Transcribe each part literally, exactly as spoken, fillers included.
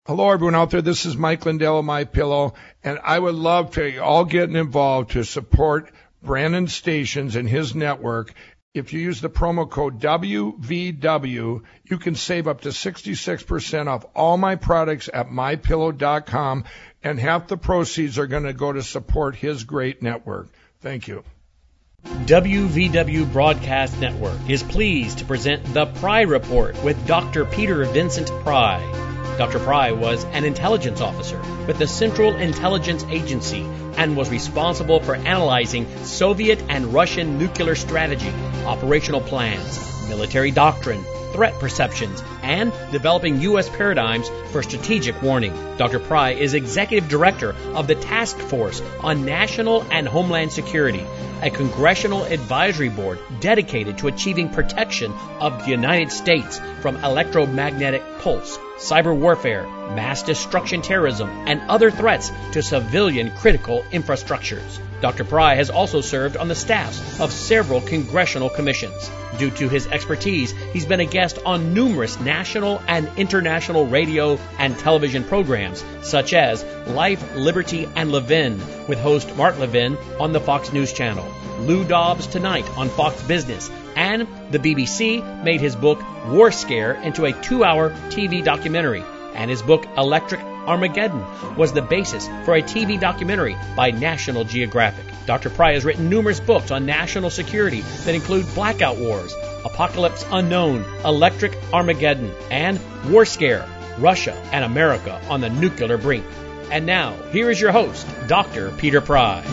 Hello, everyone out there. This is Mike Lindell of MyPillow, and I would love for you all getting involved to support Brandon Stations and his network. If you use the promo code W V W, you can save up to sixty-six percent off all my products at my pillow dot com, and half the proceeds are going to go to support his great network. Thank you. W V W Broadcast Network is pleased to present The Pry Report with Doctor Peter Vincent Pry. Doctor Pry was an intelligence officer with the Central Intelligence Agency and was responsible for analyzing Soviet and Russian nuclear strategy, operational plans, military doctrine, threat perceptions, and developing U S paradigms for strategic warning. Doctor Pry is Executive Director of the Task Force on National and Homeland Security, a congressional advisory board dedicated to achieving protection of the United States from electromagnetic pulse, cyber warfare, mass destruction terrorism, and other threats to civilian critical infrastructures. Doctor Pry has also served on the staffs of several congressional commissions. Due to his expertise, he's been a guest on numerous national and international radio and television programs, such as Life, Liberty, and Levin, with host Mark Levin on the Fox News Channel, Lou Dobbs Tonight on Fox Business, and the B B C made his book War Scare into a two-hour T V documentary, and his book Electric Armageddon was the basis for a T V documentary by National Geographic. Doctor Pry has written numerous books on national security that include Blackout Wars, Apocalypse Unknown, Electric Armageddon, and War Scare, Russia and America on the Nuclear Brink. And now, here is your host, Doctor Peter Pry.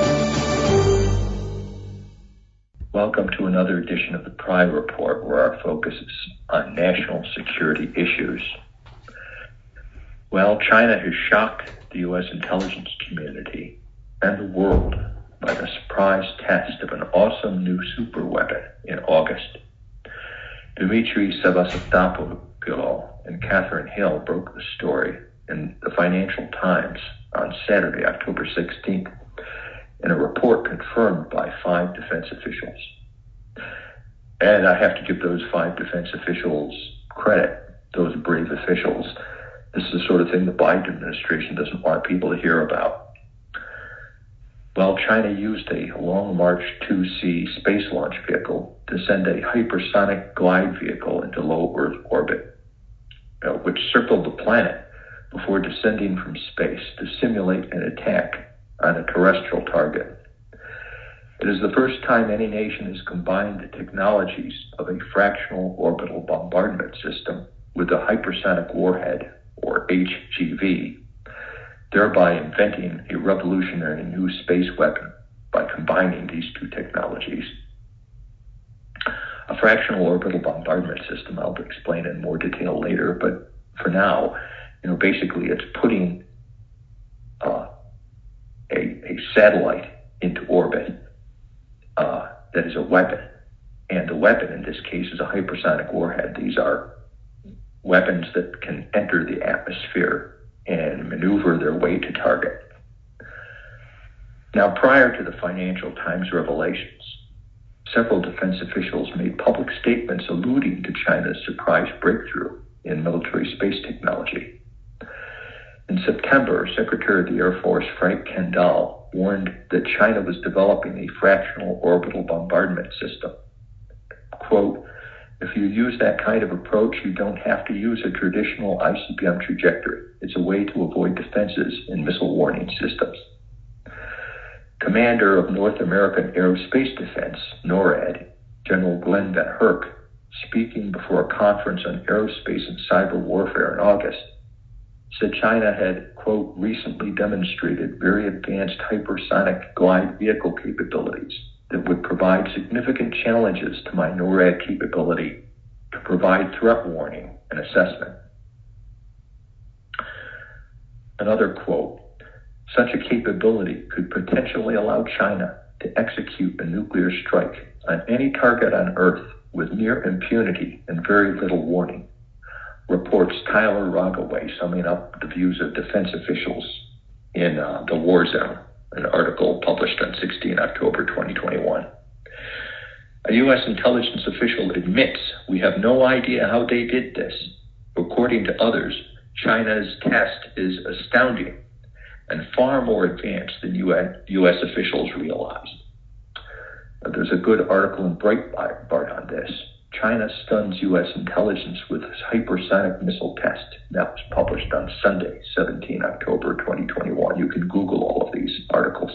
Welcome to another edition of the Pry Report, where our focus is on national security issues. Well, China has shocked the U S intelligence community and the world by the surprise test of an awesome new superweapon in August. Dmitry Sevastopoulos and Catherine Hill broke the story in the Financial Times on Saturday, October sixteenth, in a report confirmed by five defense officials. And I have to give those five defense officials credit, those brave officials. This is the sort of thing the Biden administration doesn't want people to hear about. Well, China used a Long March two C space launch vehicle to send a hypersonic glide vehicle into low Earth orbit, uh, which circled the planet before descending from space to simulate an attack on a terrestrial target. It is the first time any nation has combined the technologies of a fractional orbital bombardment system with a hypersonic warhead, or H G V, thereby inventing a revolutionary new space weapon by combining these two technologies. A fractional orbital bombardment system I'll explain in more detail later, but for now, you know, basically it's putting uh, a, a satellite into orbit uh, that is a weapon. And the weapon in this case is a hypersonic warhead. These are weapons that can enter the atmosphere and maneuver their way to target. Now, prior to the Financial Times revelations, several defense officials made public statements alluding to China's surprise breakthrough in military space technology. In September, Secretary of the Air Force Frank Kendall warned that China was developing a fractional orbital bombardment system. Quote, "If you use that kind of approach, you don't have to use a traditional I C B M trajectory. It's a way to avoid defenses in missile warning systems." Commander of North American Aerospace Defense, NORAD, General Glenn Van Herk, speaking before a conference on aerospace and cyber warfare in August, said China had, quote, recently demonstrated very advanced hypersonic glide vehicle capabilities that would provide significant challenges to my NORAD capability to provide threat warning and assessment. Another quote, "Such a capability could potentially allow China to execute a nuclear strike on any target on Earth with near impunity and very little warning," reports Tyler Rogaway, summing up the views of defense officials in uh, The War Zone, an article published on sixteenth October twenty twenty-one. A U S intelligence official admits we have no idea how they did this. According to others, China's test is astounding and far more advanced than U S officials realized. There's a good article in Breitbart on this. China stuns U S intelligence with hypersonic missile test. That was published on Sunday, seventeenth of October, twenty twenty-one. You can Google all of these articles.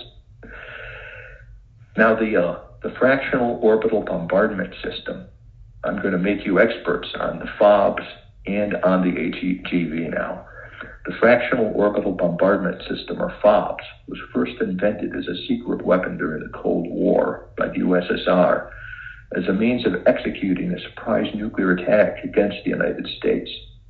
Now, the uh, the fractional orbital bombardment system, I'm going to make you experts on the FOBs and on the H G V now. The fractional orbital bombardment system, or FOBs, was first invented as a secret weapon during the Cold War by the U S S R as a means of executing a surprise nuclear attack against the United States.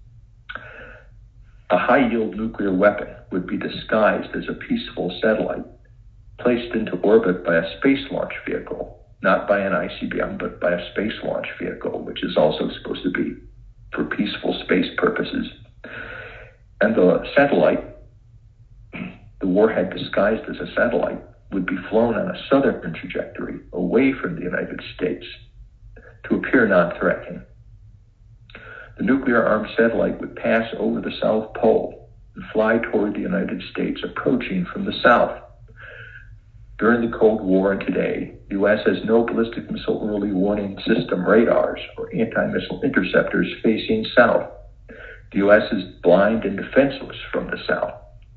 A high-yield nuclear weapon would be disguised as a peaceful satellite placed into orbit by a space launch vehicle, not by an I C B M, but by a space launch vehicle, which is also supposed to be for peaceful space purposes. And the satellite, the warhead disguised as a satellite, would be flown on a southern trajectory away from the United States to appear non-threatening. The nuclear-armed satellite would pass over the South Pole and fly toward the United States, approaching from the south. During the Cold War and today, the U S has no ballistic missile early warning system radars or anti-missile interceptors facing south. The U S is blind and defenseless from the south.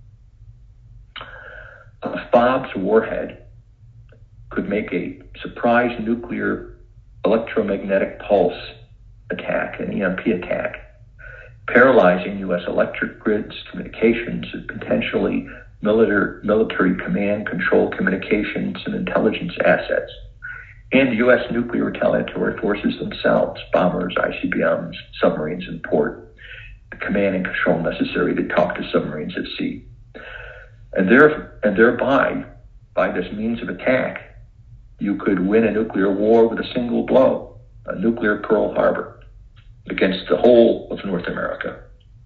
A FOBs warhead could make a surprise nuclear electromagnetic pulse attack, an E M P attack, paralyzing U S electric grids, communications, and potentially military, military command, control, communications, and intelligence assets, and U S nuclear retaliatory forces themselves, bombers, I C B Ms, submarines in port, the command and control necessary to talk to submarines at sea. And, there, and thereby, by this means of attack, you could win a nuclear war with a single blow, a nuclear Pearl Harbor, against the whole of North America.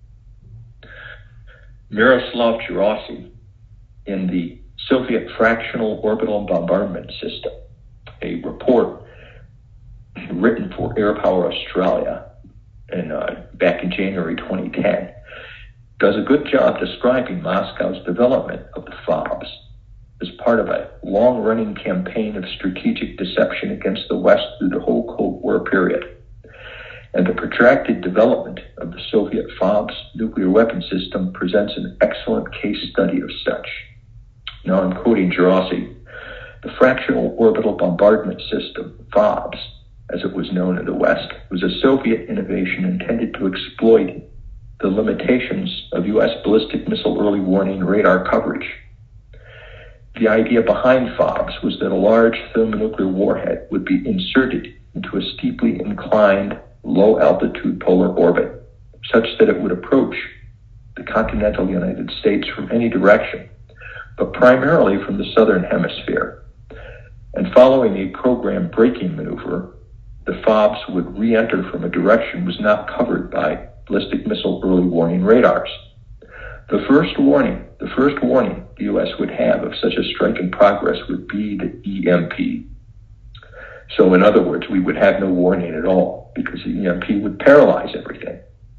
Miroslav Gerasi, in the Soviet Fractional Orbital Bombardment System, a report written for Air Power Australia in, uh, back in January twenty ten, does a good job describing Moscow's development of the FOBs as part of a long-running campaign of strategic deception against the West through the whole Cold War period. And the protracted development of the Soviet FOBs nuclear weapon system presents an excellent case study of such. Now I'm quoting Gerasi. The Fractional Orbital Bombardment System, FOBs, as it was known in the West, was a Soviet innovation intended to exploit the limitations of U S ballistic missile early warning radar coverage. The idea behind FOBs was that a large thermonuclear warhead would be inserted into a steeply inclined, low-altitude polar orbit, such that it would approach the continental United States from any direction, but primarily from the southern hemisphere. And following a programmed braking maneuver, the FOBs would re-enter from a direction was not covered by ballistic missile early warning radars. The first warning, the first warning the U S would have of such a strike in progress would be the E M P. So in other words, we would have no warning at all because the E M P would paralyze everything.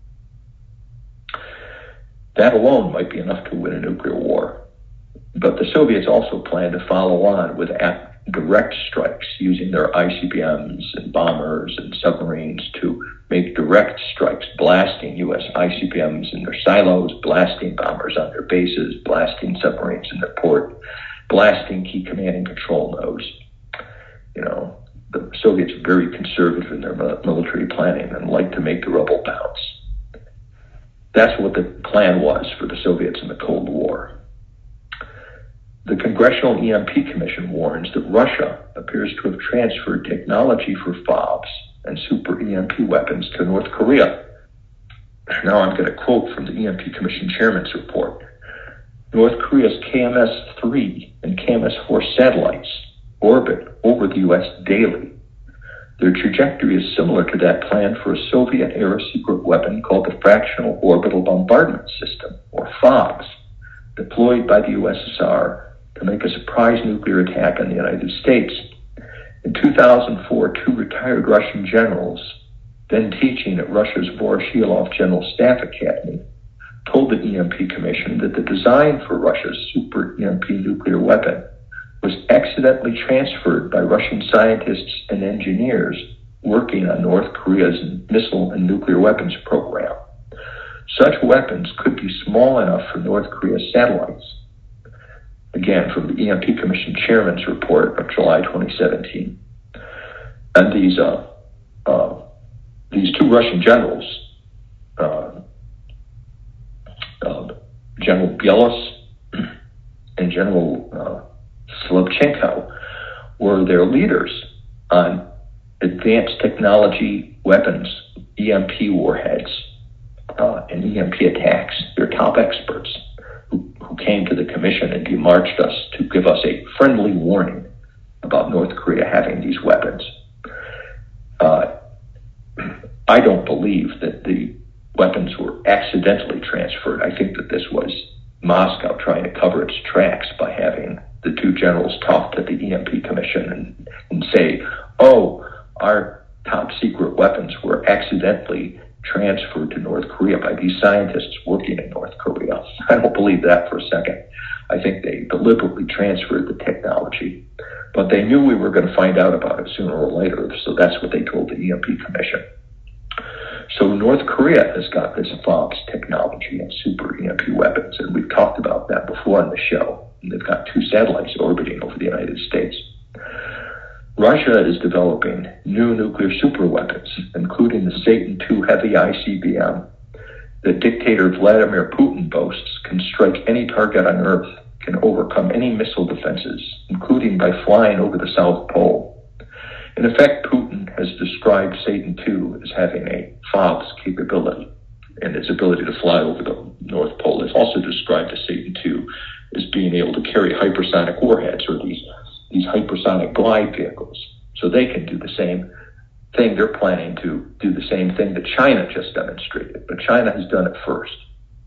That alone might be enough to win a nuclear war. But the Soviets also planned to follow on with direct strikes using their I C B Ms and bombers and submarines to make direct strikes, blasting U S I C B Ms in their silos, blasting bombers on their bases, blasting submarines in their port, blasting key command and control nodes. You know, the Soviets are very conservative in their military planning and like to make the rubble bounce. That's what the plan was for the Soviets in the Cold War. The Congressional E M P Commission warns that Russia appears to have transferred technology for FOBs and super E M P weapons to North Korea. Now I'm going to quote from the E M P Commission Chairman's report. North Korea's K M S three and K M S four satellites orbit over the U S daily. Their trajectory is similar to that planned for a Soviet-era secret weapon called the Fractional Orbital Bombardment System, or FOBs, deployed by the U S S R to make a surprise nuclear attack on the United States. In two thousand four, two retired Russian generals, then teaching at Russia's Voroshilov General Staff Academy, told the E M P Commission that the design for Russia's super E M P nuclear weapon was accidentally transferred by Russian scientists and engineers working on North Korea's missile and nuclear weapons program. Such weapons could be small enough for North Korea's satellites. Again, from the E M P Commission Chairman's report of July twenty seventeen. And these uh, uh, these two Russian generals, uh, uh, General Bielas and General uh, Slubchenko, were their leaders on advanced technology weapons, E M P warheads, uh, and E M P attacks. They're top experts who, who came to the commission and demarched us to give us a friendly warning about North Korea having these weapons. Uh, I don't believe that the weapons were accidentally transferred. I think that this was Moscow trying to cover its tracks by having the two generals talk to the E M P Commission and, and say, oh, our top secret weapons were accidentally transferred to North Korea by these scientists working in North Korea. I don't believe that for a second. I think they deliberately transferred the technology, but they knew we were going to find out about it sooner or later, so that's what they told the E M P Commission. So North Korea has got this FOBS technology and super E M P weapons, and we've talked about that before on the show. And they've got two satellites orbiting over the United States. Russia is developing new nuclear super weapons, including the Satan two heavy I C B M that dictator Vladimir Putin boasts can strike any target on Earth, can overcome any missile defenses, including by flying over the South Pole. In effect, Putin has described Satan two as having a FOBS capability, and its ability to fly over the North Pole. It's also described as Satan two as being able to carry hypersonic warheads, or these these hypersonic glide vehicles. So they can do the same thing. They're planning to do the same thing that China just demonstrated, but China has done it first.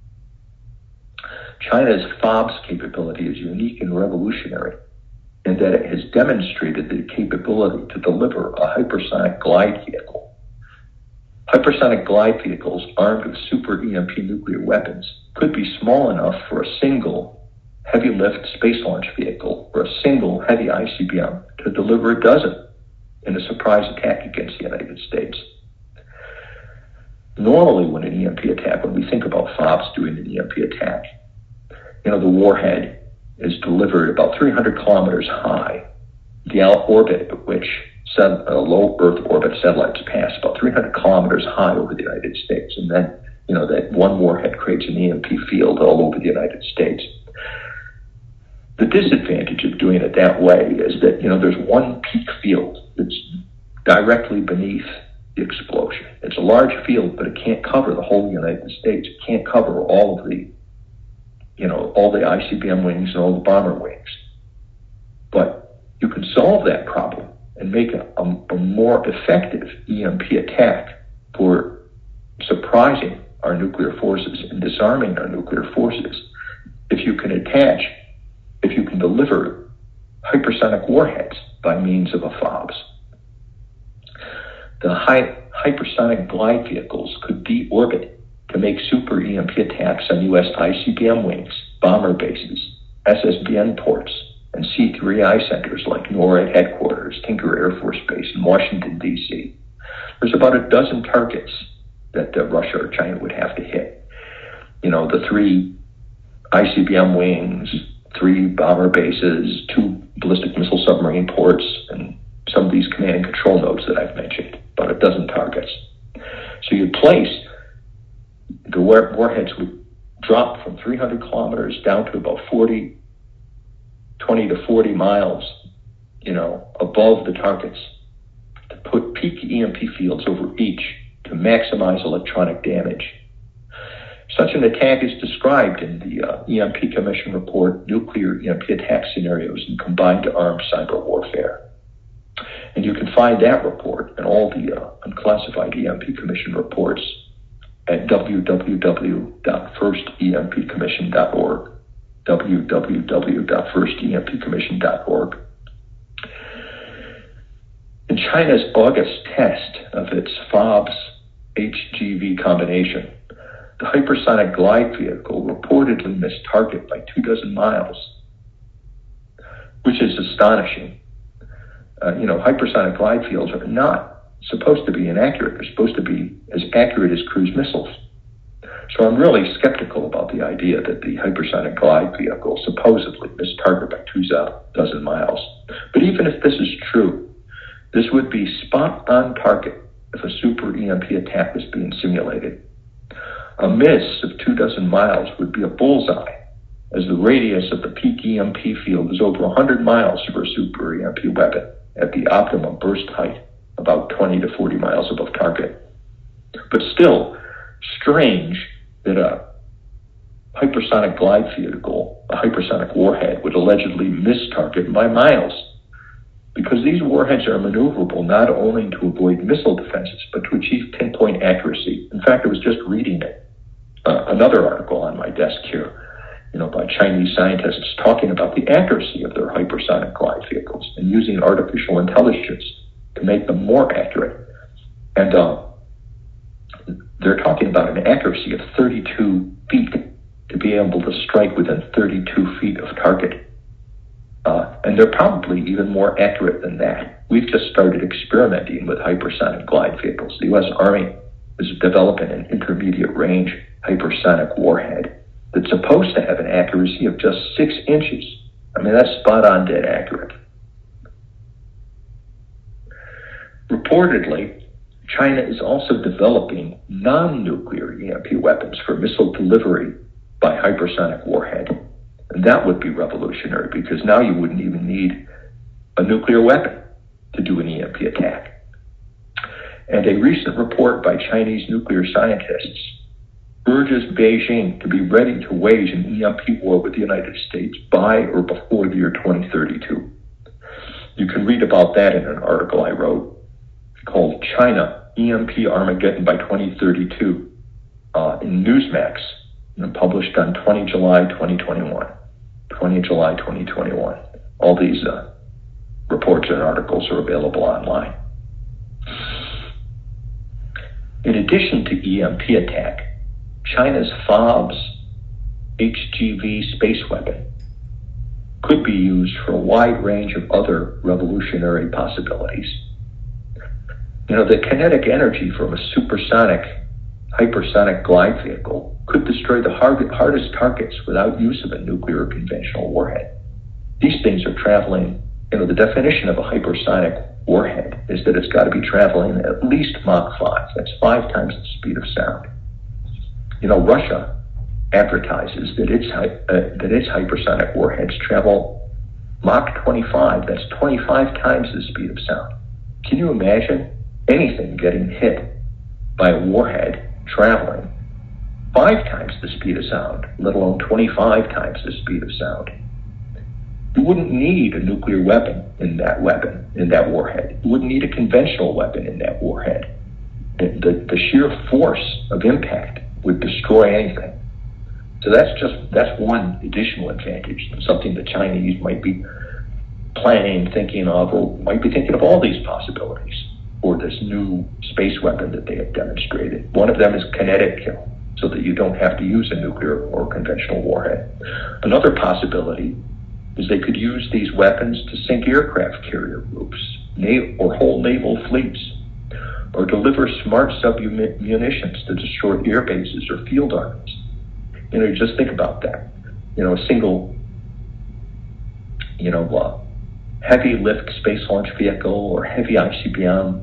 China's FOBS capability is unique and revolutionary in that it has demonstrated the capability to deliver a hypersonic glide vehicle. Hypersonic glide vehicles armed with super E M P nuclear weapons could be small enough for a single heavy lift space launch vehicle or a single heavy I C B M to deliver a dozen in a surprise attack against the United States. Normally when an E M P attack, when we think about FOBS doing an E M P attack, you know, the warhead is delivered about three hundred kilometers high. The orbit at which set, uh, low Earth orbit satellites pass about three hundred kilometers high over the United States. And then, you know, that one warhead creates an E M P field all over the United States. The disadvantage of doing it that way is that, you know, there's one peak field that's directly beneath the explosion. It's a large field, but it can't cover the whole United States. It can't cover all of the, you know, all the I C B M wings and all the bomber wings. But you can solve that problem and make a, a, a more effective E M P attack for surprising our nuclear forces and disarming our nuclear forces if you can attach if you can deliver hypersonic warheads by means of a FOBS. The high, hypersonic glide vehicles could deorbit to make super E M P attacks on U S I C B M wings, bomber bases, S S B N ports, and C three I centers like NORAD headquarters, Tinker Air Force Base in Washington, D C There's about a dozen targets that uh, Russia or China would have to hit. You know, the three I C B M wings, three bomber bases, two ballistic missile submarine ports, and some of these command and control nodes that I've mentioned, about a dozen targets. So you place, the war, warheads would drop from three hundred kilometers down to about forty, twenty to forty miles, you know, above the targets to put peak E M P fields over each to maximize electronic damage. Such an attack is described in the uh, E M P Commission report, Nuclear E M P Attack Scenarios in Combined Armed Cyber Warfare. And you can find that report and all the uh, unclassified E M P Commission reports at w w w dot first e m p commission dot org, w w w dot first e m p commission dot org. In China's August test of its FOBS H G V combination, the hypersonic glide vehicle reportedly missed target by two dozen miles, which is astonishing. Uh, you know, hypersonic glide fields are not supposed to be inaccurate. They're supposed to be as accurate as cruise missiles. So I'm really skeptical about the idea that the hypersonic glide vehicle supposedly missed target by two dozen miles. But even if this is true, this would be spot on target if a super E M P attack was being simulated. A miss of two dozen miles would be a bullseye, as the radius of the peak E M P field is over one hundred miles for a super E M P weapon at the optimum burst height, about twenty to forty miles above target. But still, strange that a hypersonic glide vehicle, a hypersonic warhead, would allegedly miss target by miles, because these warheads are maneuverable not only to avoid missile defenses, but to achieve pinpoint accuracy. In fact, I was just reading it, uh, another article on my desk here, you know, by Chinese scientists talking about the accuracy of their hypersonic glide vehicles and using artificial intelligence to make them more accurate. And uh, they're talking about an accuracy of thirty-two feet to be able to strike within thirty-two feet of target. Uh, and they're probably even more accurate than that. We've just started experimenting with hypersonic glide vehicles. The U S Army is developing an intermediate range hypersonic warhead that's supposed to have an accuracy of just six inches. I mean, that's spot on dead accurate. Reportedly, China is also developing non-nuclear E M P weapons for missile delivery by hypersonic warhead. And that would be revolutionary, because now you wouldn't even need a nuclear weapon to do an E M P attack. And a recent report by Chinese nuclear scientists urges Beijing to be ready to wage an E M P war with the United States by or before the year twenty thirty-two. You can read about that in an article I wrote called China E M P Armageddon by twenty thirty-two uh, in Newsmax, and published on the twentieth of July twenty twenty-one. twentieth of July twenty twenty-one. All these uh, reports and articles are available online. In addition to E M P attack, China's F O B S H G V space weapon could be used for a wide range of other revolutionary possibilities. You know, the kinetic energy from a supersonic, hypersonic glide vehicle could destroy the hard, hardest targets without use of a nuclear or conventional warhead. These things are traveling, you know, the definition of a hypersonic warhead is that it's got to be traveling at least Mach five. That's five times the speed of sound. You know, Russia advertises that its, uh, that its hypersonic warheads travel Mach twenty-five. That's twenty-five times the speed of sound. Can you imagine anything getting hit by a warhead traveling five times the speed of sound, let alone twenty-five times the speed of sound? You wouldn't need a nuclear weapon in that weapon, in that warhead. You wouldn't need a conventional weapon in that warhead. The, the, the sheer force of impact would destroy anything. So that's just, that's one additional advantage, something the Chinese might be planning, thinking of, or might be thinking of all these possibilities for this new space weapon that they have demonstrated. One of them is kinetic kill, so that you don't have to use a nuclear or conventional warhead. Another possibility is they could use these weapons to sink aircraft carrier groups or whole naval fleets, or deliver smart sub-munitions to destroy air bases or field armies. You know, just think about that. You know, a single, you know, uh, heavy lift space launch vehicle or heavy I C B M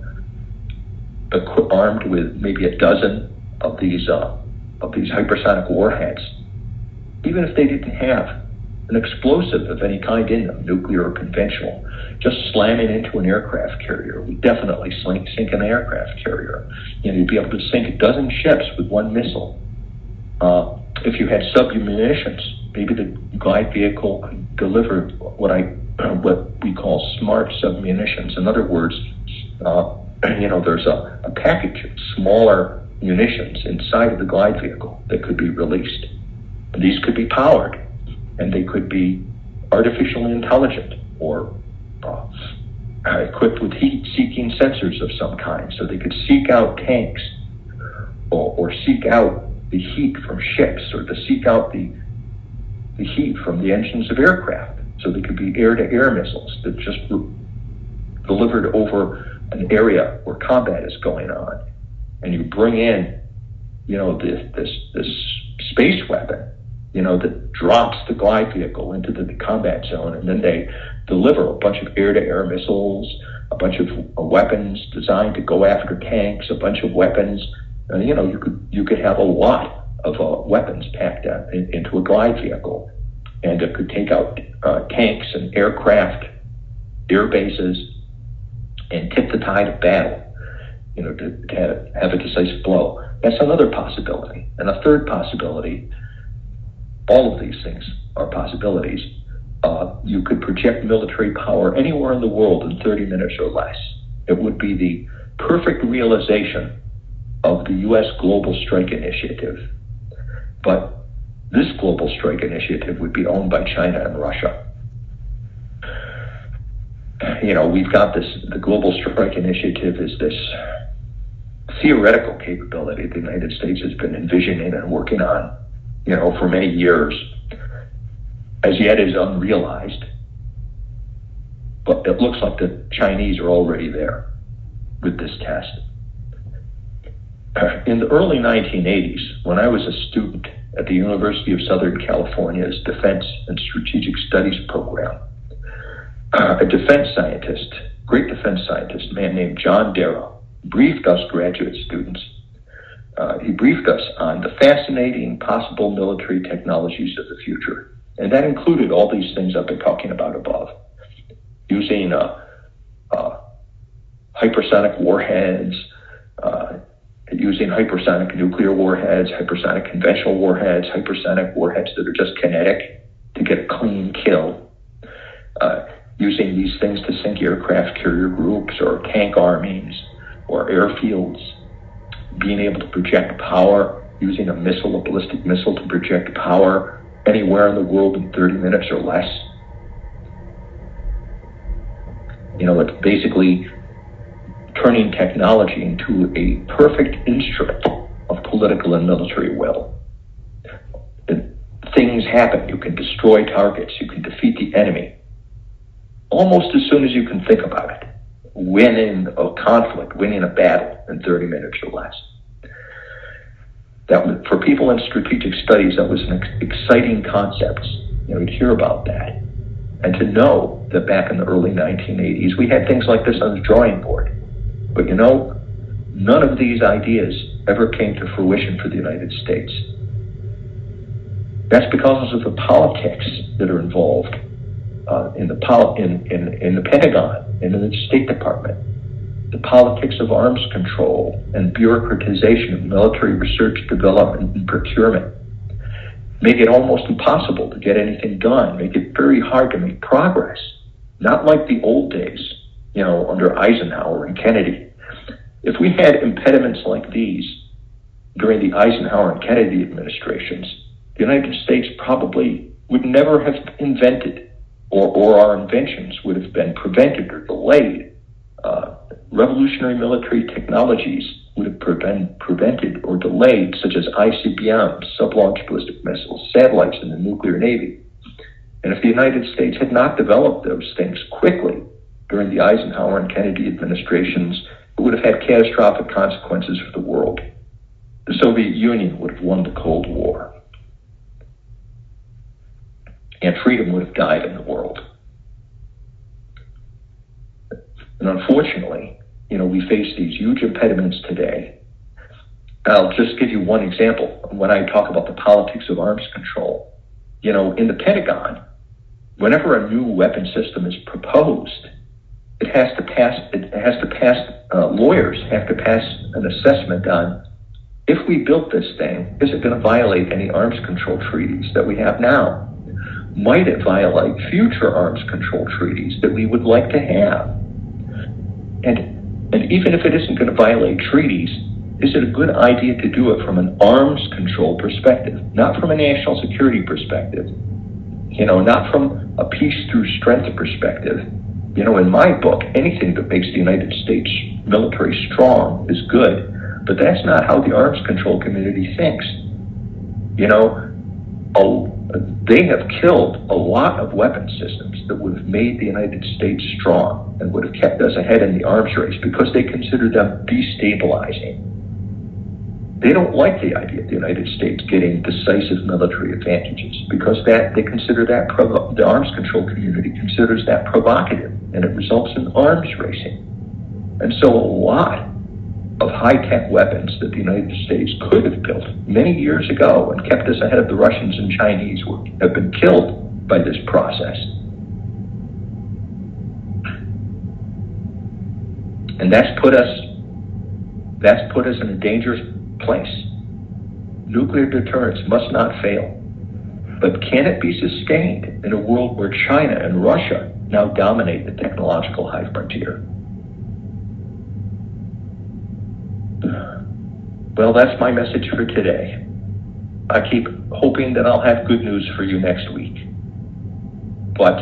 equi- armed with maybe a dozen of these uh, of these hypersonic warheads. Even if they didn't have an explosive of any kind in them, nuclear or conventional, just slamming into an aircraft carrier would definitely sink, sink an aircraft carrier. You know, you'd be able to sink a dozen ships with one missile. Uh, if you had sub-munitions, maybe the glide vehicle could deliver what I, what we call smart sub-munitions. In other words, uh, you know, there's a, a package of smaller munitions inside of the glide vehicle that could be released. And these could be powered, and they could be artificially intelligent or uh, equipped with heat-seeking sensors of some kind, so they could seek out tanks or, or seek out the heat from ships or to seek out the, the heat from the engines of aircraft. So they could be air-to-air missiles that just were delivered over an area where combat is going on. And you bring in, you know, this, this, this space weapon, you know, that drops the glide vehicle into the combat zone, and then they deliver a bunch of air-to-air missiles, a bunch of uh, weapons designed to go after tanks, a bunch of weapons. Uh, you know, you could you could have a lot of uh, weapons packed up in, into a glide vehicle, and it could take out uh, tanks and aircraft, air bases, and tip the tide of battle. You know, to, to have, have a decisive blow. That's another possibility. And a third possibility, all of these things are possibilities. Uh, you could project military power anywhere in the world in thirty minutes or less. It would be the perfect realization of the U S Global Strike Initiative. But this Global Strike Initiative would be owned by China and Russia. You know, we've got this, the Global Strike Initiative is this theoretical capability the United States has been envisioning and working on, you know, for many years. As yet is unrealized, but it looks like the Chinese are already there with this test. In the early nineteen eighties, when I was a student at the University of Southern California's Defense and Strategic Studies program, a defense scientist, great defense scientist, a man named John Darrow, briefed us graduate students. Uh, he briefed us on the fascinating possible military technologies of the future. And that included all these things I've been talking about above. Using uh, uh, hypersonic warheads, uh, using hypersonic nuclear warheads, hypersonic conventional warheads, hypersonic warheads that are just kinetic to get a clean kill. Uh, using these things to sink aircraft carrier groups or tank armies or airfields. Being able to project power, using a missile, a ballistic missile to project power anywhere in the world in thirty minutes or less. You know, it's basically turning technology into a perfect instrument of political and military will. And things happen. You can destroy targets. You can defeat the enemy almost as soon as you can think about it. Winning a conflict, winning a battle in thirty minutes or less. That was, for people in strategic studies, that was an ex- exciting concept, you know, to hear about that. And to know that back in the early nineteen eighties, we had things like this on the drawing board. But you know, none of these ideas ever came to fruition for the United States. That's because of the politics that are involved uh, in, the pol- in, in, in the Pentagon and in the State Department. The politics of arms control and bureaucratization of military research, development, and procurement make it almost impossible to get anything done, make it very hard to make progress. Not like the old days, you know, under Eisenhower and Kennedy. If we had impediments like these during the Eisenhower and Kennedy administrations, the United States probably would never have invented, or, or our inventions would have been prevented or delayed. Uh, revolutionary military technologies would have been prevented or delayed, such as I C B Ms, sub-launched ballistic missiles, satellites, and the nuclear navy. And if the United States had not developed those things quickly during the Eisenhower and Kennedy administrations, it would have had catastrophic consequences for the world. The Soviet Union would have won the Cold War. And freedom would have died in the world. And unfortunately, you know, we face these huge impediments today. I'll just give you one example when I talk about the politics of arms control. You know, in the Pentagon, whenever a new weapon system is proposed, it has to pass, it has to pass, uh, lawyers have to pass an assessment on, if we built this thing, is it going to violate any arms control treaties that we have now? Might it violate future arms control treaties that we would like to have? And, and even if it isn't going to violate treaties, is it a good idea to do it from an arms control perspective, not from a national security perspective? You know, not from a peace through strength perspective. You know, in my book, anything that makes the United States military strong is good, but that's not how the arms control community thinks. You know, a, they have killed a lot of weapon systems that would have made the United States strong and would have kept us ahead in the arms race because they consider them destabilizing. They don't like the idea of the United States getting decisive military advantages because that they consider that provo- the arms control community considers that provocative, and it results in arms racing. And so a lot of high-tech weapons that the United States could have built many years ago and kept us ahead of the Russians and Chinese were, have been killed by this process. And that's put us that's put us in a dangerous place. Nuclear deterrence must not fail. But can it be sustained in a world where China and Russia now dominate the technological high frontier? Well, that's my message for today. I keep hoping that I'll have good news for you next week. But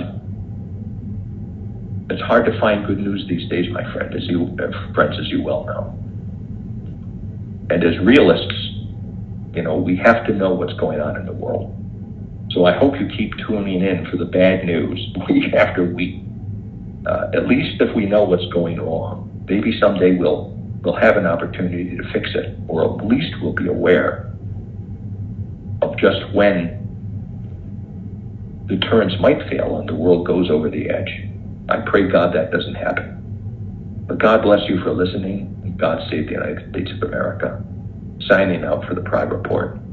it's hard to find good news these days, my friend, as you, uh, friends, as you well know. And as realists, you know, we have to know what's going on in the world. So I hope you keep tuning in for the bad news week after week. Uh, at least if we know what's going wrong, maybe someday we'll we'll have an opportunity to fix it, or at least we'll be aware of just when deterrence might fail and the world goes over the edge. I pray God that doesn't happen. But God bless you for listening, and God save the United States of America. Signing out for the Pride Report.